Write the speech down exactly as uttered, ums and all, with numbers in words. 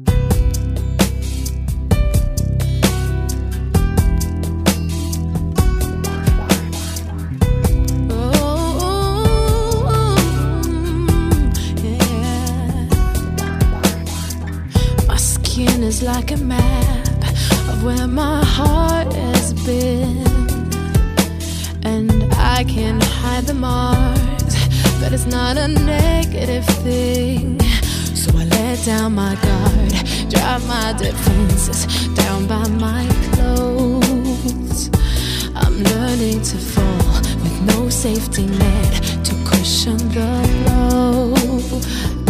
Is like a map of where my heart has been, and I can hide the marks, but it's not a negative thing. So I let down my guard, drop my defenses down by my clothes. I'm learning to fall with no safety net to cushion the blow.